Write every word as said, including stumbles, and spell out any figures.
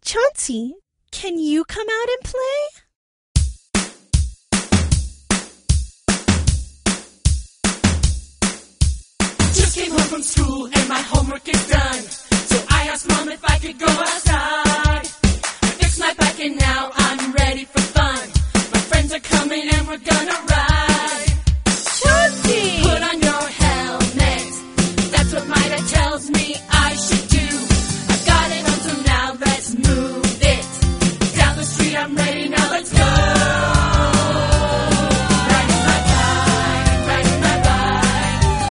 Chauncey, can you come out and play? Just came home from school and my homework is done. So I asked Mom if I could go outside. I fixed my bike and now I'm ready for fun. My friends are coming and we're gonna ride.